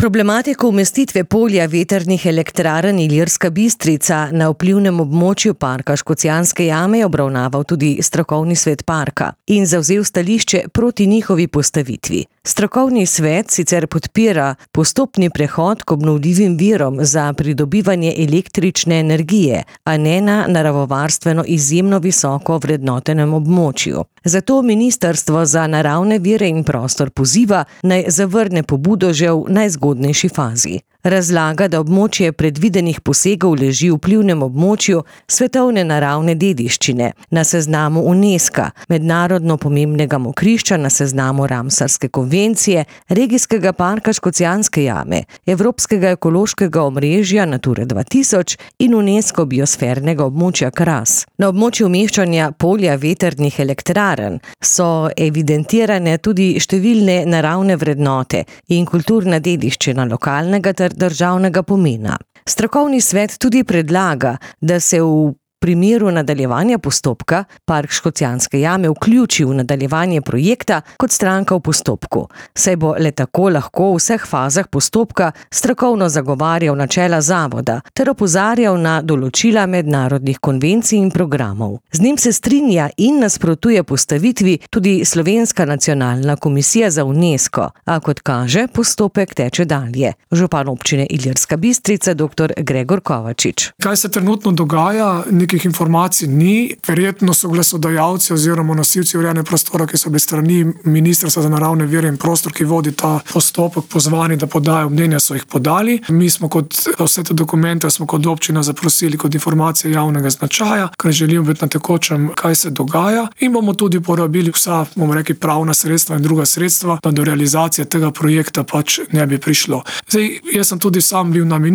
Problematiko umestitve polja vetrnih elektrarn Ilirska Bistrica na vplivnem območju parka Škocjanske jame je obravnaval tudi strokovni svet parka in zavzel stališče proti njihovi postavitvi. Strokovni svet sicer podpira postopni prehod k obnovljivim virom za pridobivanje električne energije, a ne na naravovarstveno izjemno visoko vrednotenem območju. Zato Ministrstvo za naravne vire in prostor poziva, naj zavrne pobudo že v najzgodnejši fazi. Razlaga, da območje predvidenih posegov leži v vplivnem območju svetovne naravne dediščine, na seznamu UNESCO, mednarodno pomembnega mokrišča na seznamu Ramsarske konvencije, regijskega parka Škocjanske jame, Evropskega ekološkega omrežja Nature 2000 in UNESCO biosfernega območja Kras. Na območju umeščanja polja vetrnih elektrarn so evidentirane tudi številne naravne vrednote in kulturna dediščina lokalnega ter državnega pomena. Strokovni svet tudi predlaga, da se v primeru nadaljevanja postopka Park Škocjanske jame vključi v nadaljevanje projekta kot stranka v postopku, saj bo le tako lahko v vseh fazah postopka strokovno zagovarjal načela zavoda ter opozarjal na določila mednarodnih konvencij in programov. Z njim se strinja in nasprotuje postavitvi tudi Slovenska nacionalna komisija za UNESCO, a kot kaže, postopek teče dalje. Župan občine Ilirska Bistrica dr. Gregor Kovačič. Kaj se trenutno dogaja? Nekih informacij ni. Verjetno so glasodajalci oziroma nosilci urejanja prostora, ki so bili strani Ministrstva za naravne vire in prostor, ki vodi ta postopek, pozvani, da podajo mnenja, so jih podali. Mi smo kot vse te dokumente smo kot občina zaprosili kot informacije javnega značaja, ker želimo biti na tekočem, kaj se dogaja, in bomo tudi porabili vsa, bomo rekli, pravna sredstva in druga sredstva, da do realizacije tega projekta pač ne bi prišlo. Zdaj, jaz sem tudi sam bil na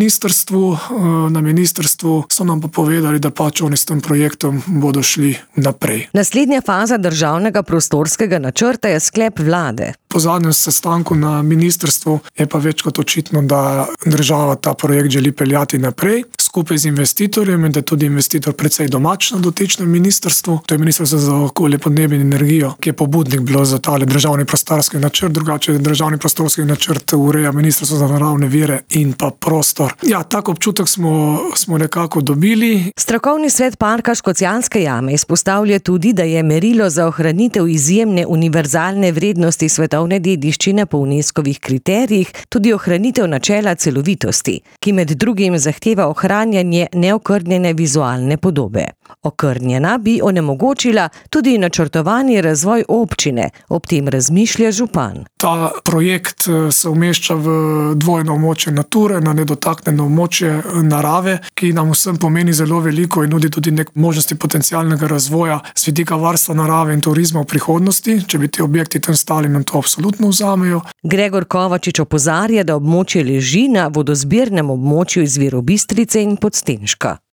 ministrstvu so nam pa povedali, da pač oni s tem projektom bodo šli naprej. Naslednja faza državnega prostorskega načrta je sklep vlade. Po zadnjem sestanku na ministrstvu je pa več kot očitno, da država ta projekt želi peljati naprej skupaj z investitorjem in da je tudi investitor precej domač na dotičnem ministrstvu. To je Ministrstvo za okolje, podnebje in energijo, ki je pobudnik bilo za tale državni prostorski načrt, drugače državni prostorski načrt ureja Ministrstvo za naravne vire in pa prostor. Ja, tak občutek smo nekako dobili. Strokovni svet parka Škocjanske jame izpostavlja tudi, da je merilo za ohranitev izjemne univerzalne vrednosti svetovne dediščine po UNESCO-vih kriterijih tudi ohranitev načela celovitosti, ki med drugim zahteva ohranjanje neokrnjene vizualne podobe. Okrnjena bi onemogočila tudi načrtovani razvoj občine, ob tem razmišlja župan. Ta projekt se umešča v dvojno območje Nature, na nedotaknjeno območje narave, ki nam vsem pomeni zelo veliko in nudi tudi nek možnosti potencialnega razvoja z vidika varstva narave in turizma v prihodnosti. Če bi ti objekti tam stali, nam to absolutno vzamejo. Gregor Kovačič opozarja, da območje leži na vodozbirnem območju izvirov Bistrice in Podstenška.